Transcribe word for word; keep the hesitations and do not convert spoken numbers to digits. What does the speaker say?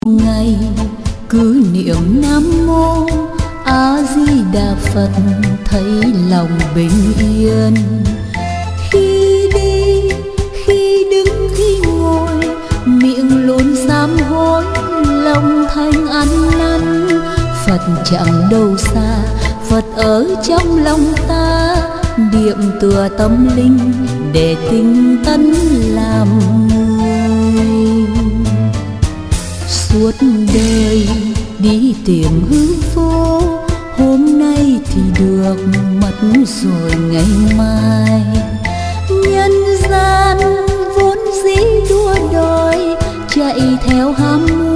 Ngày cứ niệm Nam Mô A Di Đà Phật, thấy lòng bình yên. Khi đi, khi đứng, khi ngồi, miệng luôn sám hối, lòng thanh ăn năn. Phật chẳng đâu xa, Phật ở trong lòng ta, điệm tựa tâm linh để tinh tấn làm người. Suốt đời đi tìm hư vô, hôm nay thì được mất rồi ngày mai. Nhân gian vốn dĩ đua đòi, chạy theo ham muốn,